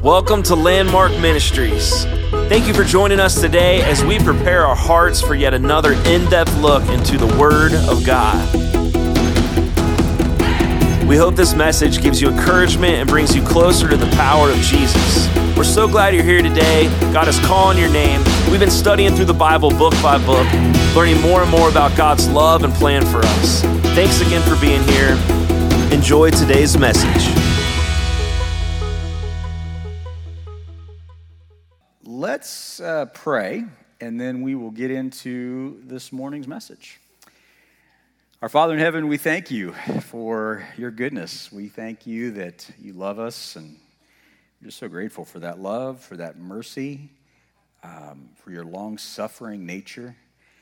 Welcome to Landmark Ministries. Thank you for joining us today as we prepare our hearts for yet another in-depth look into the Word of God. We hope this message gives you encouragement and brings you closer to the power of Jesus. We're so glad you're here today. God is calling your name. We've been studying through the Bible book by book, learning more and more about God's love and plan for us. Thanks again for being here. Enjoy today's message. Let's pray, and then we will get into this morning's message. Our Father in heaven, we thank you for your goodness. We thank you that you love us, and we're just so grateful for that love, for that mercy, for your long-suffering nature,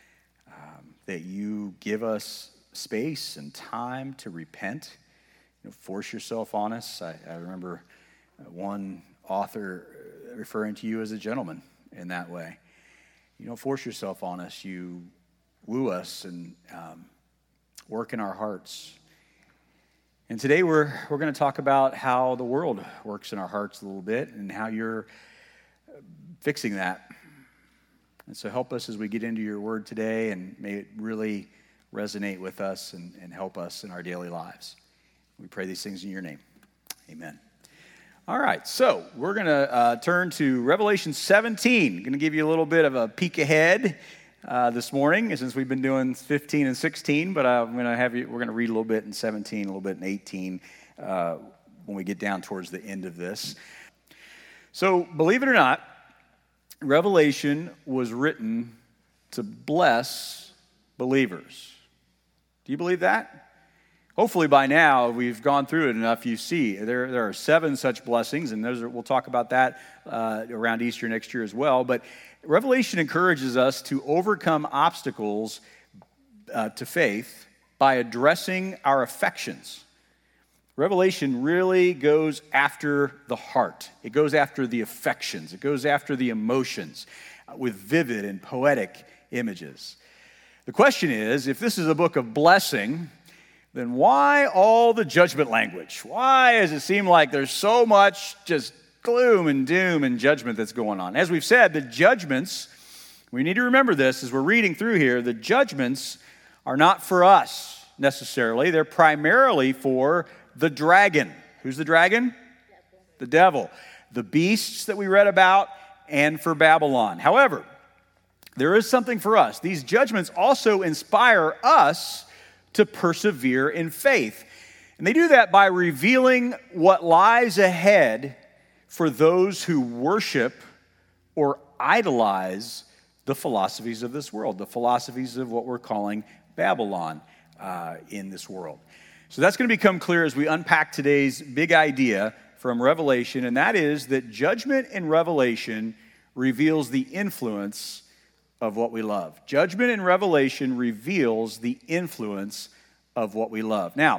that you give us space and time to repent, force yourself on us. I remember one author referring to you as a gentleman in that way. You don't force yourself on us. You woo us and work in our hearts. And today we're going to talk about how the world works in our hearts a little bit and how you're fixing that. And so help us as we get into your word today, and may it really resonate with us and help us in our daily lives. We pray these things in your name. Amen. All right, so we're going to turn to Revelation 17. I'm going to give you a little bit of a peek ahead this morning, since we've been doing 15 and 16, but we're going to read a little bit in 17, a little bit in 18 when we get down towards the end of this. So, believe it or not, Revelation was written to bless believers. Do you believe that? Hopefully by now we've gone through it enough. You see there are 7 such blessings, and we'll talk about that around Easter next year as well. But Revelation encourages us to overcome obstacles to faith by addressing our affections. Revelation really goes after the heart. It goes after the affections. It goes after the emotions with vivid and poetic images. The question is, if this is a book of blessing, then why all the judgment language? Why does it seem like there's so much just gloom and doom and judgment that's going on? As we've said, the judgments, we need to remember this as we're reading through here, the judgments are not for us necessarily. They're primarily for the dragon. Who's the dragon? The devil. The beasts that we read about, and for Babylon. However, there is something for us. These judgments also inspire us to persevere in faith. And they do that by revealing what lies ahead for those who worship or idolize the philosophies of this world, the philosophies of what we're calling Babylon in this world. So that's going to become clear as we unpack today's big idea from Revelation, and that is that judgment in Revelation reveals the influence of what we love. Judgment in Revelation reveals the influence of what we love. Now,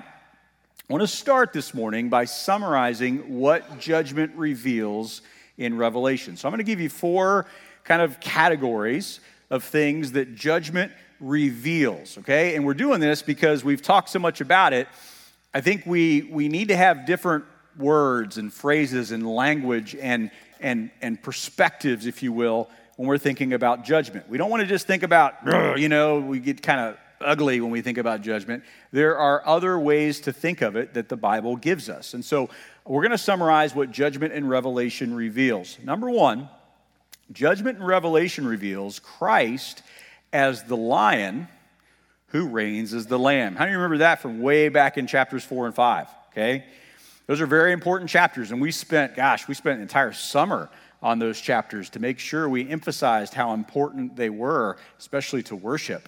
I want to start this morning by summarizing what judgment reveals in Revelation. So I'm going to give you 4 kind of categories of things that judgment reveals, okay? And we're doing this because we've talked so much about it. I think we need to have different words and phrases and language and perspectives, if you will, when we're thinking about judgment. We don't want to just think about, we get kind of ugly when we think about judgment. There are other ways to think of it that the Bible gives us. And so we're going to summarize what judgment in Revelation reveals. Number 1, judgment in Revelation reveals Christ as the lion who reigns as the lamb. How do you remember that from way back in chapters 4 and 5? Okay? Those are very important chapters, and we spent an entire summer on those chapters to make sure we emphasized how important they were, especially to worship.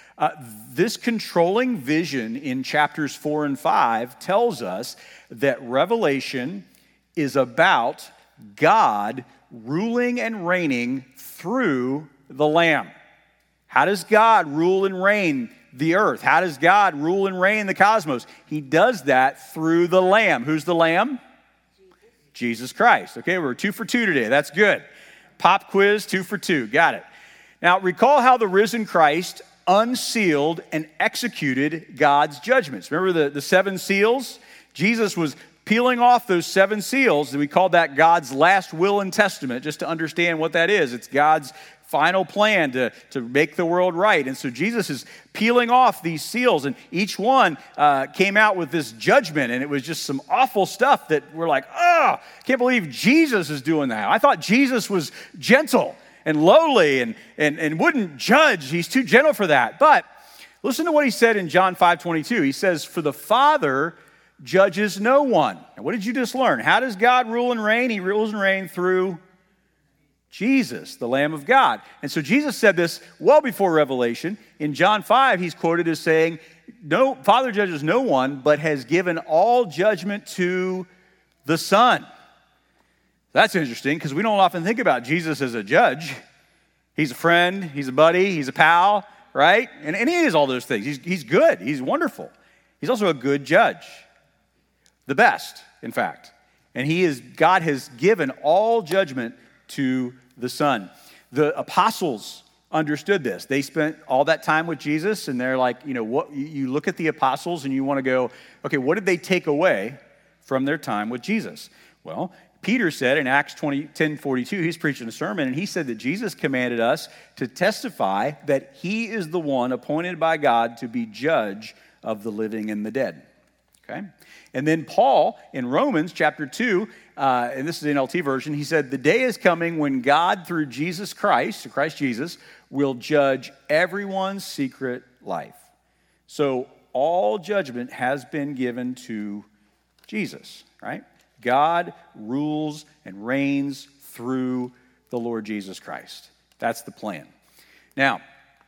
This controlling vision in chapters 4 and 5 tells us that Revelation is about God ruling and reigning through the Lamb. How does God rule and reign the earth? How does God rule and reign the cosmos? He does that through the Lamb. Who's the Lamb? Jesus Christ. Okay, we're 2 for 2 today. That's good. Pop quiz, 2 for 2. Got it. Now, recall how the risen Christ unsealed and executed God's judgments. Remember the 7 seals? Jesus was peeling off those 7 seals. We call that God's last will and testament, just to understand what that is. It's God's final plan to make the world right. And so Jesus is peeling off these seals, and each one came out with this judgment, and it was just some awful stuff that we're like, oh, can't believe Jesus is doing that. I thought Jesus was gentle and lowly and wouldn't judge. He's too gentle for that. But listen to what he said in John 5:22. He says, "For the Father judges no one." Now, what did you just learn? How does God rule and reign? He rules and reigns through Jesus, the Lamb of God. And so Jesus said this well before Revelation. In John 5, he's quoted as saying, "No, Father judges no one, but has given all judgment to the Son." That's interesting, because we don't often think about Jesus as a judge. He's a friend, he's a buddy, he's a pal, right? And he is all those things. He's good, he's wonderful. He's also a good judge. The best, in fact. And God has given all judgment to the Son. The apostles understood this. They spent all that time with Jesus, and they're like, what you look at the apostles and you want to go, okay, what did they take away from their time with Jesus? Well, Peter said in Acts 10:42, he's preaching a sermon, and he said that Jesus commanded us to testify that he is the one appointed by God to be judge of the living and the dead. Okay? And then Paul, in Romans chapter 2, and this is the NLT version, he said, "The day is coming when God, through Jesus Christ, Christ Jesus, will judge everyone's secret life." So all judgment has been given to Jesus, right? God rules and reigns through the Lord Jesus Christ. That's the plan. Now,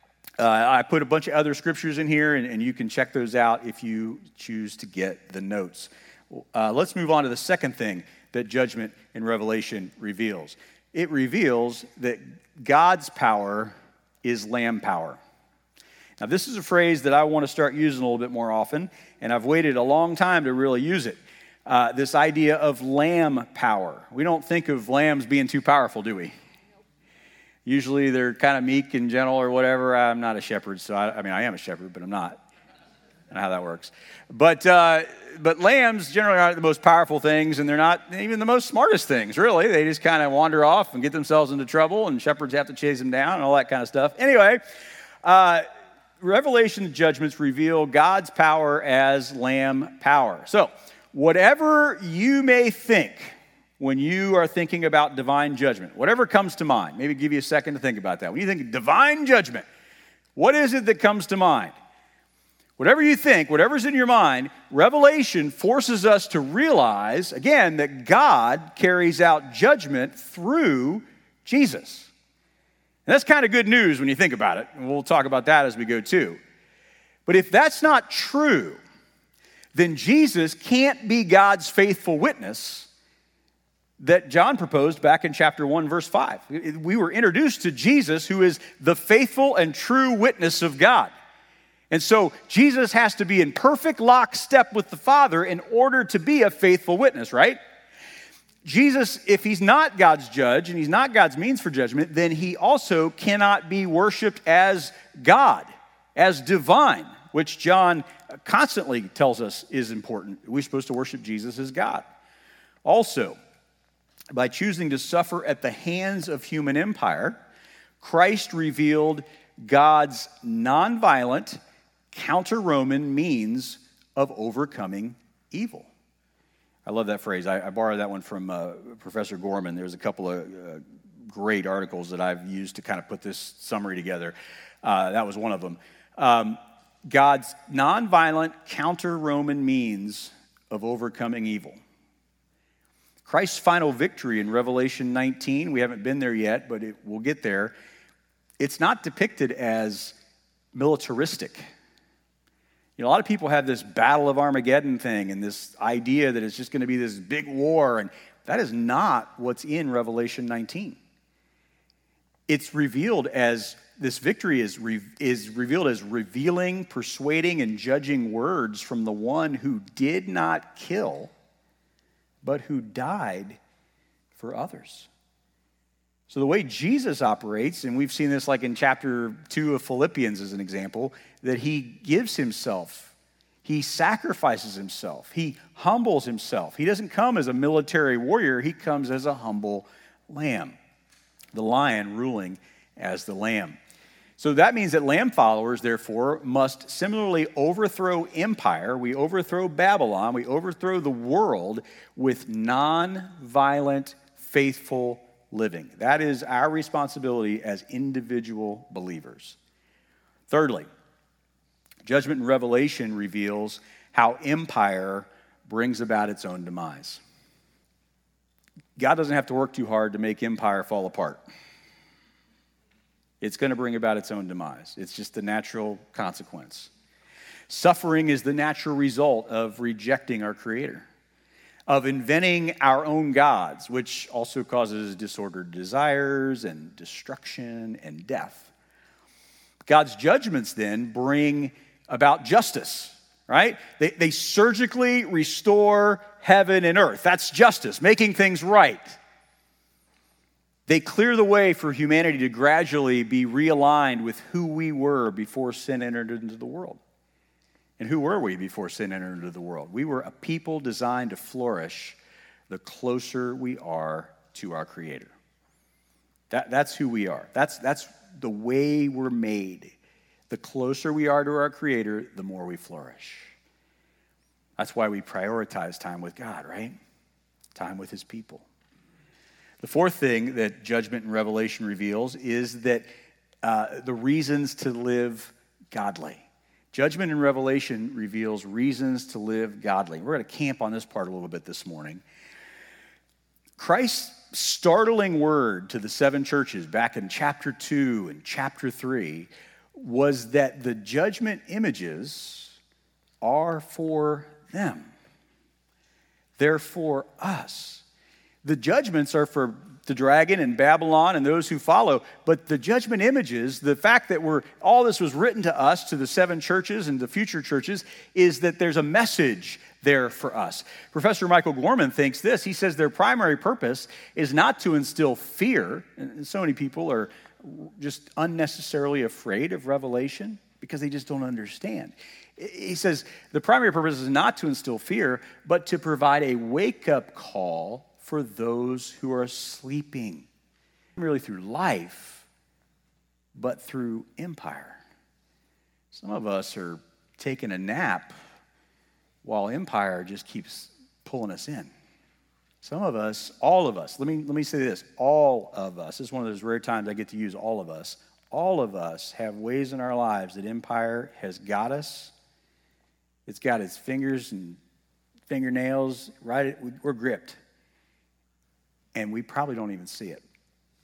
I put a bunch of other scriptures in here, and you can check those out if you choose to get the notes. Let's move on to the second thing that judgment in Revelation reveals. It reveals that God's power is lamb power. Now, this is a phrase that I want to start using a little bit more often, and I've waited a long time to really use it. This idea of lamb power. We don't think of lambs being too powerful, do we? Usually they're kind of meek and gentle or whatever. I'm not a shepherd, so I am a shepherd, but I'm not. I don't know how that works. But lambs generally aren't the most powerful things, and they're not even the most smartest things, really. They just kind of wander off and get themselves into trouble, and shepherds have to chase them down and all that kind of stuff. Anyway, Revelation judgments reveal God's power as lamb power. So, whatever you may think when you are thinking about divine judgment, whatever comes to mind, maybe give you a second to think about that. When you think divine judgment, what is it that comes to mind? Whatever you think, whatever's in your mind, Revelation forces us to realize, again, that God carries out judgment through Jesus. And that's kind of good news when you think about it, and we'll talk about that as we go too. But if that's not true, then Jesus can't be God's faithful witness that John proposed back in chapter 1, verse 5. We were introduced to Jesus, who is the faithful and true witness of God. And so Jesus has to be in perfect lockstep with the Father in order to be a faithful witness, right? Jesus, if he's not God's judge and he's not God's means for judgment, then he also cannot be worshiped as God, as divine, which John constantly tells us is important. We're supposed to worship Jesus as God. Also, by choosing to suffer at the hands of human empire, Christ revealed God's nonviolent, counter-Roman means of overcoming evil. I love that phrase. I borrowed that one from Professor Gorman. There's a couple of great articles that I've used to kind of put this summary together. That was one of them. God's nonviolent, counter-Roman means of overcoming evil. Christ's final victory in Revelation 19, we haven't been there yet, but we'll get there. It's not depicted as militaristic. A lot of people have this Battle of Armageddon thing and this idea that it's just going to be this big war, and that is not what's in Revelation 19. It's revealed as, this victory is revealed as revealing, persuading, and judging words from the one who did not kill, but who died for others. So the way Jesus operates, and we've seen this like in chapter 2 of Philippians as an example, that he gives himself. He sacrifices himself. He humbles himself. He doesn't come as a military warrior. He comes as a humble lamb, the lion ruling as the lamb. So that means that lamb followers, therefore, must similarly overthrow empire. We overthrow Babylon. We overthrow the world with non-violent, faithful living. That is our responsibility as individual believers. Thirdly, Judgment and Revelation reveals how empire brings about its own demise. God doesn't have to work too hard to make empire fall apart. It's going to bring about its own demise. It's just the natural consequence. Suffering is the natural result of rejecting our Creator, of inventing our own gods, which also causes disordered desires and destruction and death. God's judgments then bring about justice, right? They surgically restore heaven and earth. That's justice, making things right. They clear the way for humanity to gradually be realigned with who we were before sin entered into the world. And who were we before sin entered into the world? We were a people designed to flourish the closer we are to our Creator. That's who we are. That's the way we're made. The closer we are to our Creator, the more we flourish. That's why we prioritize time with God, right? Time with His people. The fourth thing that Judgment and Revelation reveals is that the reasons to live godly. Judgment and Revelation reveals reasons to live godly. We're going to camp on this part a little bit this morning. Christ's startling word to the 7 churches back in chapter 2 and chapter 3 was that the judgment images are for them. They're for us. The judgments are for the dragon and Babylon and those who follow, but the judgment images, the fact that all this was written to us, to the 7 churches and the future churches, is that there's a message there for us. Professor Michael Gorman thinks this. He says their primary purpose is not to instill fear, and so many people are just unnecessarily afraid of Revelation because they just don't understand. He says the primary purpose is not to instill fear, but to provide a wake-up call for those who are sleeping, merely through life, but through empire. Some of us are taking a nap while empire just keeps pulling us in. Some of us, all of us, let me say this, all of us, this is one of those rare times I get to use all of us have ways in our lives that empire has got us. It's got its fingers and fingernails, right? We're gripped. And we probably don't even see it.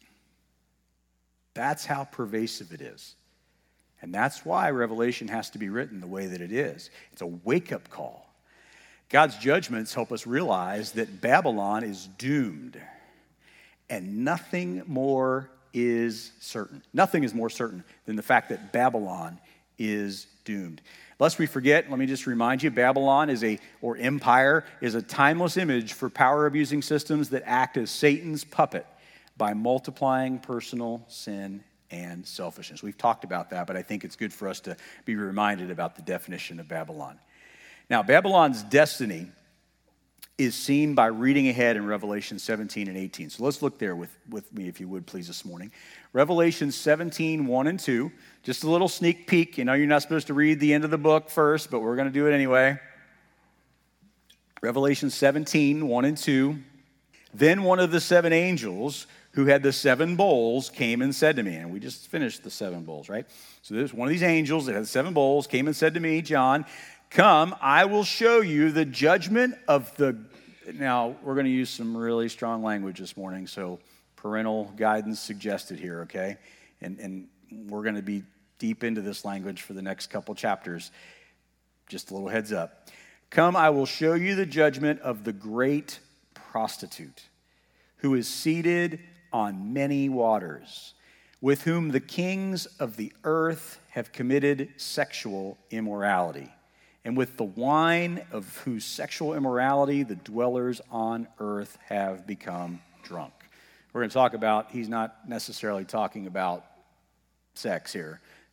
That's how pervasive it is. And that's why Revelation has to be written the way that it is. It's a wake-up call. God's judgments help us realize that Babylon is doomed. And nothing more is certain. Nothing is more certain than the fact that Babylon is doomed. Lest we forget, let me just remind you, Babylon or empire is a timeless image for power-abusing systems that act as Satan's puppet by multiplying personal sin and selfishness. We've talked about that, but I think it's good for us to be reminded about the definition of Babylon. Now, Babylon's destiny is seen by reading ahead in Revelation 17 and 18. So let's look there with me, if you would, please, this morning. Revelation 17, 1 and 2. Just a little sneak peek. You know you're not supposed to read the end of the book first, but we're going to do it anyway. Revelation 17, 1 and 2. Then one of the 7 angels who had the 7 bowls came and said to me, and we just finished the 7 bowls, right? So there's one of these angels that had 7 bowls, came and said to me, John, come, I will show you the judgment of the... Now, we're going to use some really strong language this morning, so parental guidance suggested here, okay? And we're going to be deep into this language for the next couple chapters. Just a little heads up. Come, I will show you the judgment of the great prostitute, who is seated on many waters, with whom the kings of the earth have committed sexual immorality, and with the wine of whose sexual immorality the dwellers on earth have become drunk. We're going to talk about, he's not necessarily talking about sex here.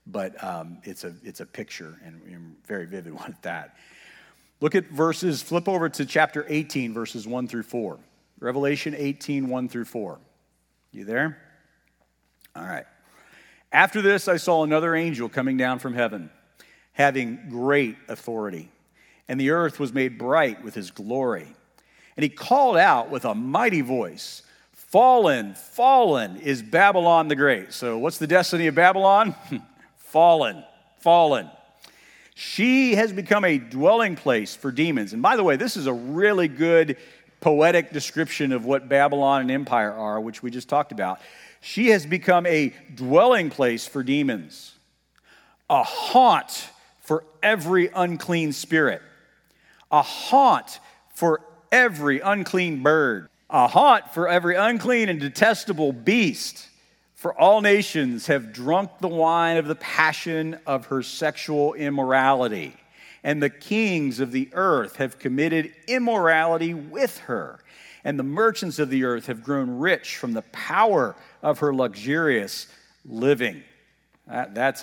but it's a picture and very vivid one at that. Look at flip over to chapter 18, verses 1 through 4. Revelation 18, 1 through 4. You there? All right. After this, I saw another angel coming down from heaven, having great authority. And the earth was made bright with his glory. And he called out with a mighty voice, "Fallen, fallen is Babylon the Great." So what's the destiny of Babylon? Fallen, fallen. She has become a dwelling place for demons. And by the way, this is a really good poetic description of what Babylon and empire are, which we just talked about. She has become a dwelling place for demons, a haunt for every unclean spirit, a haunt for every unclean bird, a haunt for every unclean and detestable beast. For all nations have drunk the wine of the passion of her sexual immorality, and the kings of the earth have committed immorality with her, and the merchants of the earth have grown rich from the power of her luxurious living. That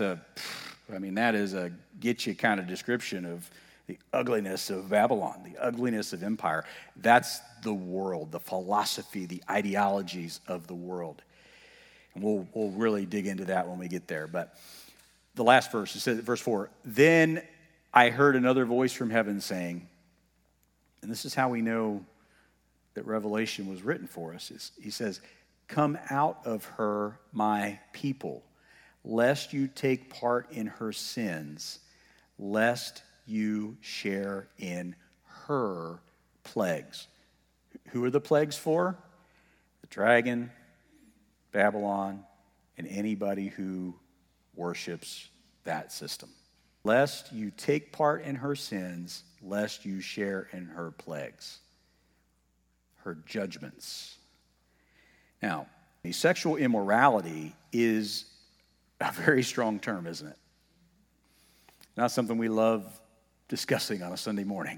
is a get you kind of description of the ugliness of Babylon, the ugliness of empire. That's the world, the philosophy, the ideologies of the world. And we'll really dig into that when we get there. But the last verse, it says, verse 4, "Then I heard another voice from heaven saying," and this is how we know that Revelation was written for us. He says, "Come out of her, my people, lest you take part in her sins, lest you share in her plagues." Who are the plagues for? The dragon, Babylon, and anybody who worships that system. Lest you take part in her sins, lest you share in her plagues, her judgments. Now, sexual immorality is a very strong term, isn't it? Not something we love discussing on a Sunday morning.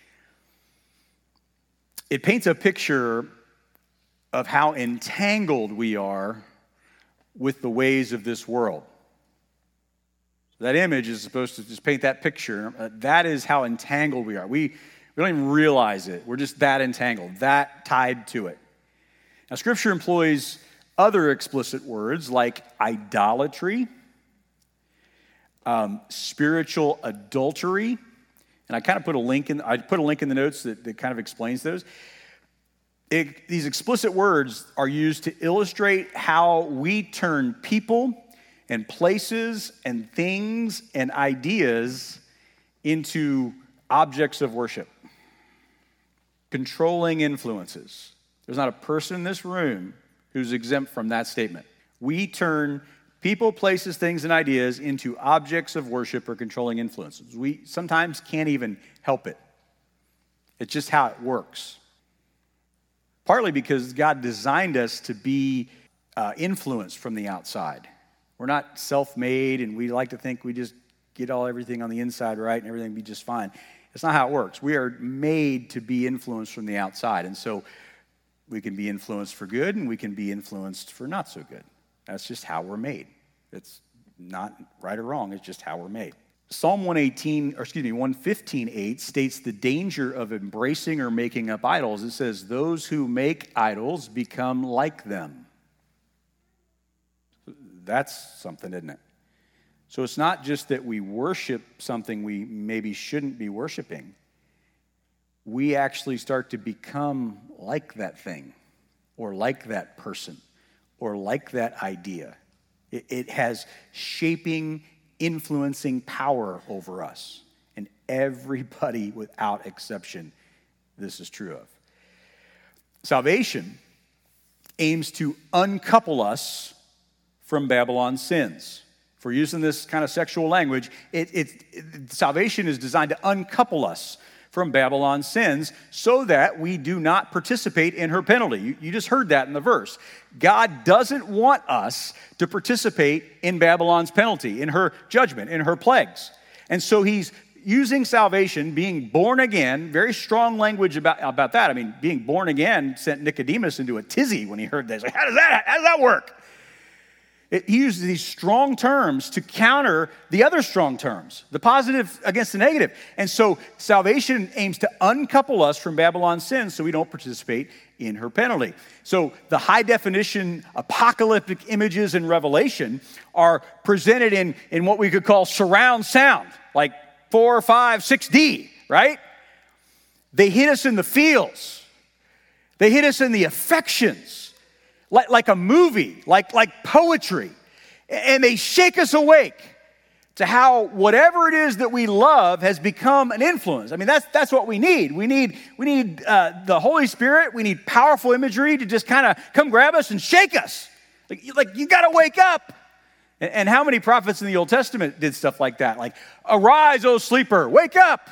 It paints a picture of how entangled we are with the ways of this world. That image is supposed to just paint that picture. That is how entangled we are. We don't even realize it. We're just that entangled, that tied to it. Now, Scripture employs other explicit words like idolatry, spiritual adultery, and I kind of put a link in the notes that kind of explains those. These explicit words are used to illustrate how we turn people and places and things and ideas into objects of worship. Controlling influences. There's not a person in this room who's exempt from that statement. We turn people, places, things, and ideas into objects of worship or controlling influences. We sometimes can't even help it. It's just how it works. Partly because God designed us to be influenced from the outside. We're not self-made, and we like to think we just get everything on the inside right and everything will be just fine. It's not how it works. We are made to be influenced from the outside, and so we can be influenced for good, and we can be influenced for not so good. That's just how we're made. It's not right or wrong. It's just how we're made. Psalm 115:8 states the danger of embracing or making up idols. It says, "Those who make idols become like them." That's something, isn't it? So it's not just that we worship something we maybe shouldn't be worshiping. We actually start to become like that thing, or like that person, or like that idea. It has shaping, influencing power over us. And everybody without exception, this is true of. Salvation aims to uncouple us from Babylon's sins. If we're using this kind of sexual language, salvation is designed to uncouple us from Babylon's sins so that we do not participate in her penalty. You just heard that in the verse. God doesn't want us to participate in Babylon's penalty, in her judgment, in her plagues. And so he's using salvation, being born again, very strong language about that. I mean, being born again sent Nicodemus into a tizzy when he heard this. Like, how does that work? He uses these strong terms to counter the other strong terms, the positive against the negative. And so salvation aims to uncouple us from Babylon's sin so we don't participate in her penalty. So the high definition apocalyptic images in Revelation are presented in what we could call surround sound, like 4, 5, 6D, right? They hit us in the feels. They hit us in the affections. Like a movie, like poetry. And they shake us awake to how whatever it is that we love has become an influence. I mean, that's what we need. We need the Holy Spirit. We need powerful imagery to just kind of come grab us and shake us. Like you got to wake up. And how many prophets in the Old Testament did stuff like that? Like, arise, O sleeper, wake up.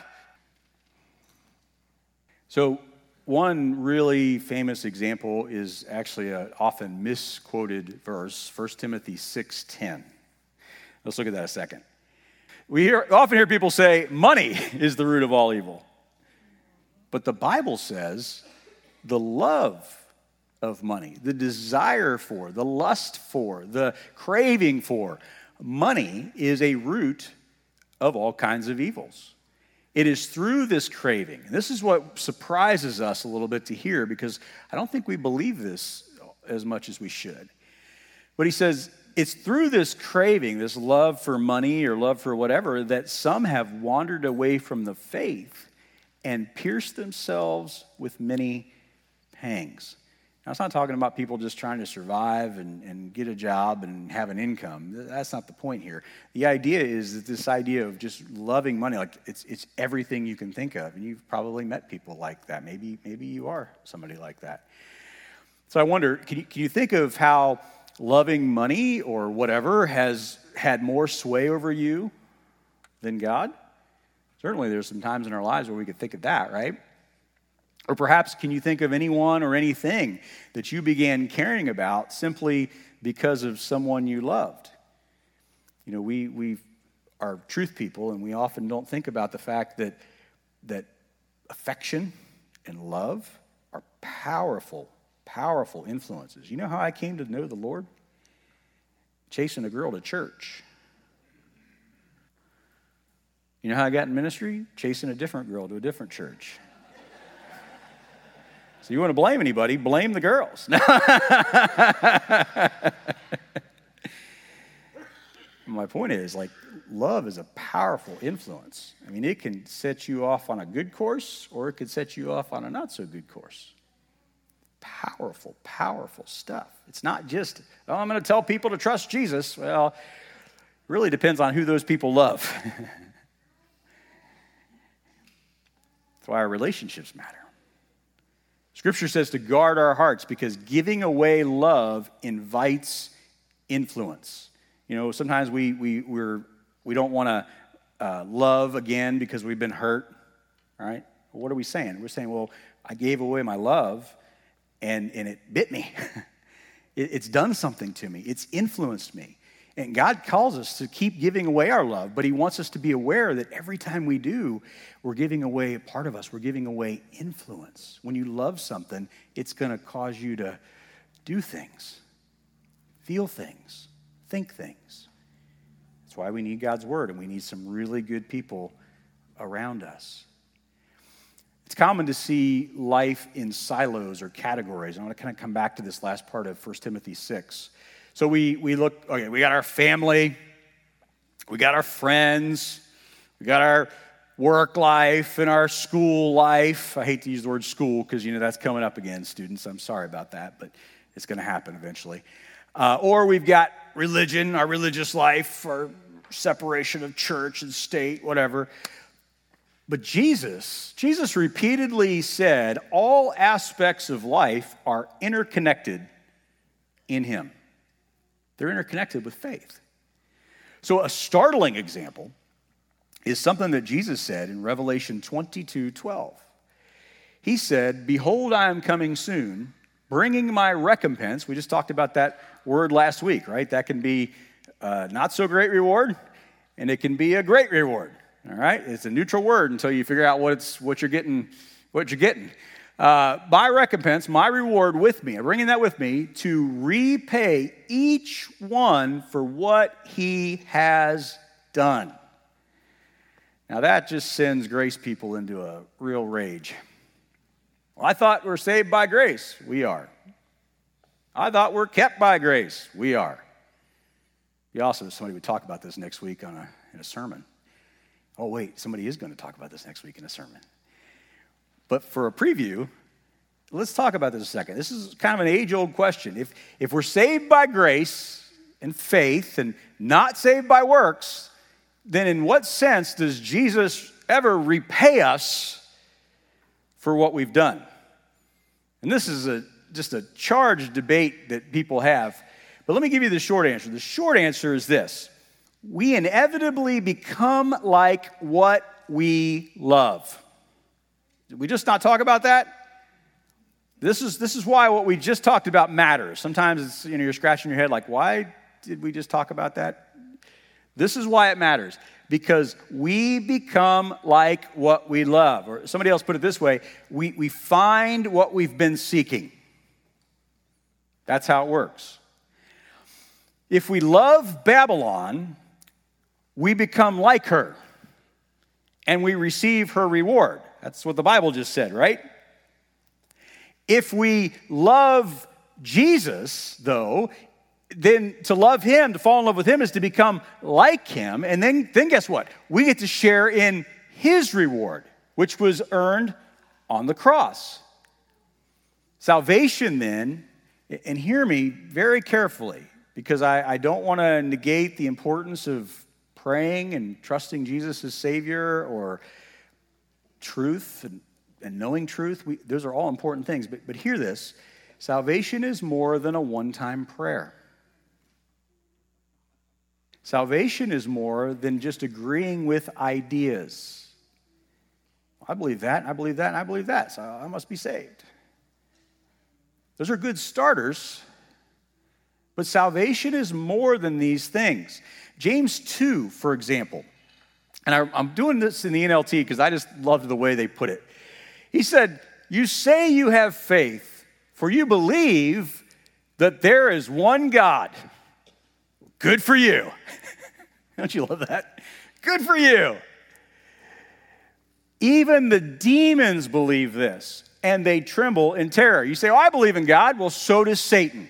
So one really famous example is actually an often misquoted verse, 1 Timothy 6:10. Let's look at that a second. We often hear people say, money is the root of all evil. But the Bible says the love of money, the desire for, the lust for, the craving for money is a root of all kinds of evils. It is through this craving. And this is what surprises us a little bit to hear because I don't think we believe this as much as we should. But he says it's through this craving, this love for money or love for whatever, that some have wandered away from the faith and pierced themselves with many pangs. Now, it's not talking about people just trying to survive and get a job and have an income. That's not the point here. The idea is that this idea of just loving money, like it's everything you can think of. And you've probably met people like that. Maybe you are somebody like that. So I wonder, can you think of how loving money or whatever has had more sway over you than God? Certainly there's some times in our lives where we could think of that, right? Or perhaps can you think of anyone or anything that you began caring about simply because of someone you loved? You know, we are truth people, and we often don't think about the fact that affection and love are powerful, powerful influences. You know how I came to know the Lord? Chasing a girl to church. You know how I got in ministry? Chasing a different girl to a different church. So you want to blame anybody, blame the girls. My point is, like, love is a powerful influence. I mean, it can set you off on a good course, or it could set you off on a not so good course. Powerful, powerful stuff. It's not just, oh, I'm going to tell people to trust Jesus. Well, it really depends on who those people love. That's why our relationships matter. Scripture says to guard our hearts because giving away love invites influence. You know, sometimes we don't want to love again because we've been hurt, right? Well, what are we saying? We're saying, well, I gave away my love and it bit me. It's done something to me. It's influenced me. And God calls us to keep giving away our love, but he wants us to be aware that every time we do, we're giving away a part of us. We're giving away influence. When you love something, it's going to cause you to do things, feel things, think things. That's why we need God's word, and we need some really good people around us. It's common to see life in silos or categories. I want to kind of come back to this last part of 1 Timothy 6. So we look, okay, we got our family, we got our friends, we got our work life and our school life. I hate to use the word school because, you know, that's coming up again, students. I'm sorry about that, but it's going to happen eventually. Or we've got religion, our religious life, our separation of church and state, whatever. But Jesus repeatedly said all aspects of life are interconnected in him. They're interconnected with faith. So a startling example is something that Jesus said in Revelation 22:12. He said, "Behold, I am coming soon, bringing my recompense." We just talked about that word last week, right? That can be a not so great reward, and it can be a great reward. All right? It's a neutral word until you figure out what you're getting. My recompense, my reward with me, I'm bringing that with me to repay each one for what he has done. Now that just sends grace people into a real rage. Well, I thought we're saved by grace. We are. I thought we're kept by grace. We are. Be awesome if somebody would talk about this next week in a sermon. Oh, wait, somebody is going to talk about this next week in a sermon. But for a preview, let's talk about this a second. This is kind of an age-old question. If we're saved by grace and faith and not saved by works, then in what sense does Jesus ever repay us for what we've done? And this is just a charged debate that people have. But let me give you the short answer. The short answer is this. We inevitably become like what we love. Did we just not talk about that? This is why what we just talked about matters. Sometimes it's, you're scratching your head like, why did we just talk about that? This is why it matters. Because we become like what we love. Or somebody else put it this way, we find what we've been seeking. That's how it works. If we love Babylon, we become like her. And we receive her reward. That's what the Bible just said, right? If we love Jesus, though, then to love him, to fall in love with him, is to become like him. And then guess what? We get to share in his reward, which was earned on the cross. Salvation then, and hear me very carefully, because I don't want to negate the importance of praying and trusting Jesus as Savior or truth and knowing truth. Those are all important things. But hear this. Salvation is more than a one-time prayer. Salvation is more than just agreeing with ideas. I believe that, and I believe that, and I believe that, so I must be saved. Those are good starters, but salvation is more than these things. James 2, for example, and I'm doing this in the NLT because I just loved the way they put it. He said, you say you have faith, for you believe that there is one God. Good for you. Don't you love that? Good for you. Even the demons believe this, and they tremble in terror. You say, oh, I believe in God. Well, so does Satan.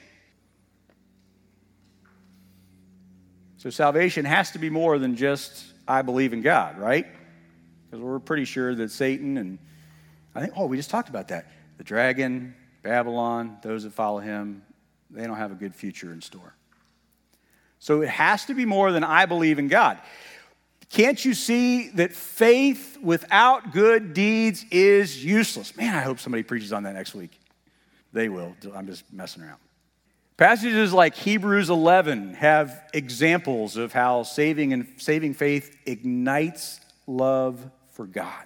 So salvation has to be more than just, I believe in God, right? Because we're pretty sure that Satan and, we just talked about that. The dragon, Babylon, those that follow him, they don't have a good future in store. So it has to be more than I believe in God. Can't you see that faith without good deeds is useless? Man, I hope somebody preaches on that next week. They will. I'm just messing around. Passages like Hebrews 11 have examples of how saving faith ignites love for God.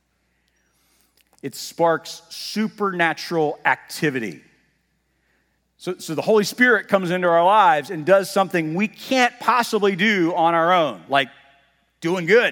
It sparks supernatural activity. So the Holy Spirit comes into our lives and does something we can't possibly do on our own, like doing good.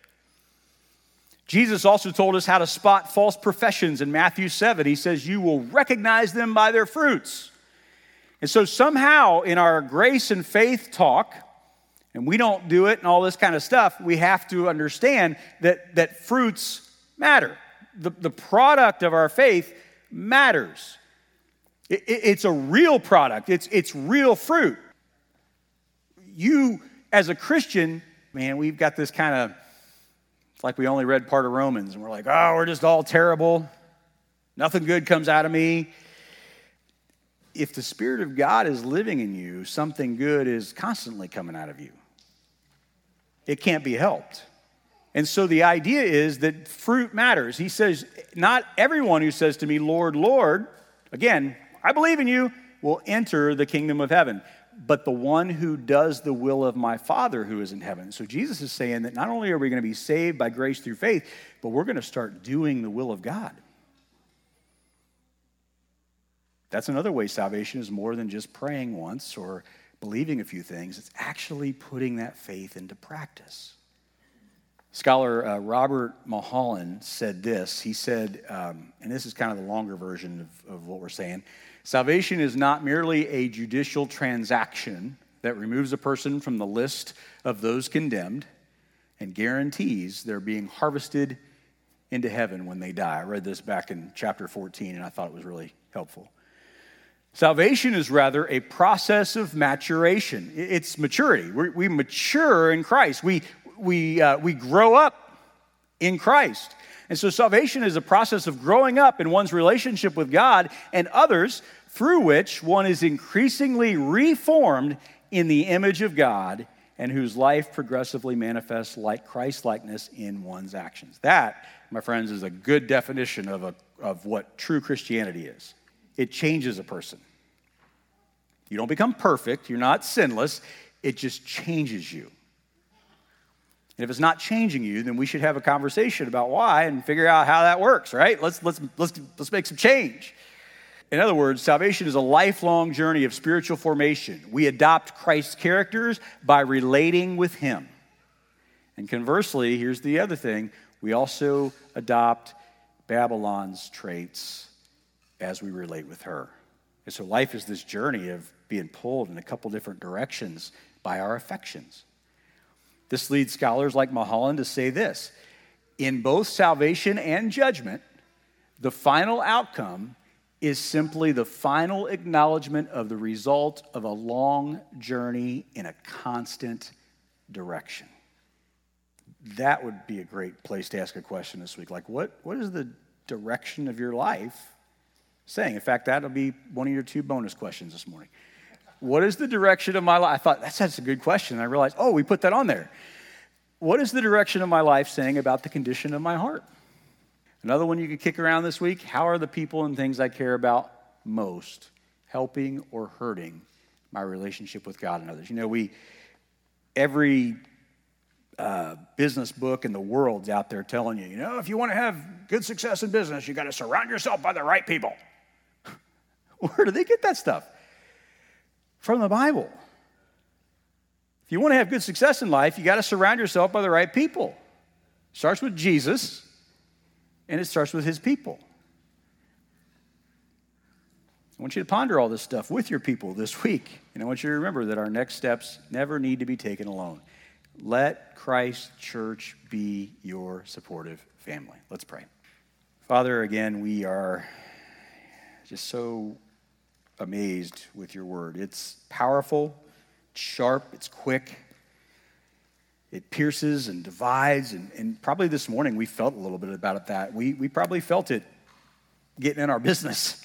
Jesus also told us how to spot false professions in Matthew 7. He says, you will recognize them by their fruits. And so somehow in our grace and faith talk, and we don't do it and all this kind of stuff, we have to understand that fruits matter. The product of our faith matters. It's a real product. It's real fruit. You, as a Christian, man, we've got this kind of, it's like we only read part of Romans, and we're like, oh, we're just all terrible. Nothing good comes out of me. If the Spirit of God is living in you, something good is constantly coming out of you. It can't be helped. And so the idea is that fruit matters. He says, not everyone who says to me, Lord, Lord, again, I believe in you, will enter the kingdom of heaven, but the one who does the will of my Father who is in heaven. So Jesus is saying that not only are we going to be saved by grace through faith, but we're going to start doing the will of God. That's another way salvation is more than just praying once or believing a few things. It's actually putting that faith into practice. Scholar Robert Mulholland said this. He said, and this is kind of the longer version of what we're saying, salvation is not merely a judicial transaction that removes a person from the list of those condemned and guarantees they're being harvested into heaven when they die. I read this back in chapter 14, and I thought it was really helpful. Salvation is rather a process of maturation. It's maturity. We mature in Christ. We grow up in Christ. And so salvation is a process of growing up in one's relationship with God and others, through which one is increasingly reformed in the image of God and whose life progressively manifests like Christ-likeness in one's actions. That, my friends, is a good definition of what true Christianity is. It changes a person. You don't become perfect. You're not sinless. It just changes you. And if it's not changing you, then we should have a conversation about why and figure out how that works, right? Let's make some change. In other words, salvation is a lifelong journey of spiritual formation. We adopt Christ's characters by relating with him. And conversely, here's the other thing, we also adopt Babylon's traits as we relate with her. And so life is this journey of being pulled in a couple different directions by our affections. This leads scholars like Mulholland to say this: in both salvation and judgment, the final outcome is simply the final acknowledgement of the result of a long journey in a constant direction. That would be a great place to ask a question this week. Like, what is the direction of your life saying? In fact, that'll be one of your 2 bonus questions this morning. What is the direction of my life? I thought, that's a good question. I realized, we put that on there. What is the direction of my life saying about the condition of my heart? Another one you could kick around this week: how are the people and things I care about most helping or hurting my relationship with God and others? You know, every business book in the world's out there telling you, if you want to have good success in business, you got to surround yourself by the right people. Where do they get that stuff? From the Bible. If you want to have good success in life, you got to surround yourself by the right people. It starts with Jesus, and it starts with his people. I want you to ponder all this stuff with your people this week. And I want you to remember that our next steps never need to be taken alone. Let Christ Church be your supportive family. Let's pray. Father, again, we are just so amazed with your word. It's powerful, it's sharp, it's quick. It pierces and divides, and probably this morning we felt a little bit about that. We probably felt it getting in our business.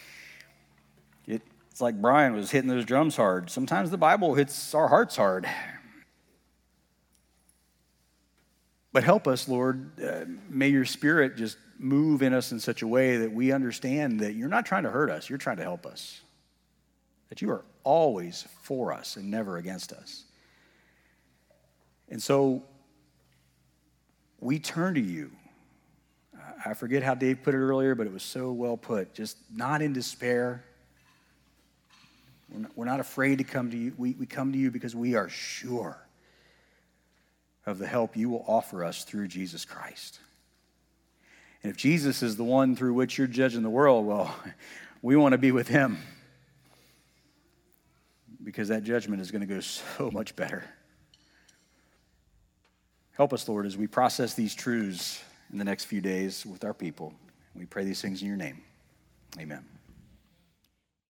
It's like Brian was hitting those drums hard. Sometimes the Bible hits our hearts hard. But help us, Lord. May your Spirit just move in us in such a way that we understand that you're not trying to hurt us, you're trying to help us. That you are always for us and never against us. And so we turn to you. I forget how Dave put it earlier, but it was so well put. Just not in despair. We're not afraid to come to you. We come to you because we are sure of the help you will offer us through Jesus Christ. And if Jesus is the one through which you're judging the world, well, we want to be with him. Because that judgment is going to go so much better. Help us, Lord, as we process these truths in the next few days with our people. We pray these things in your name. Amen.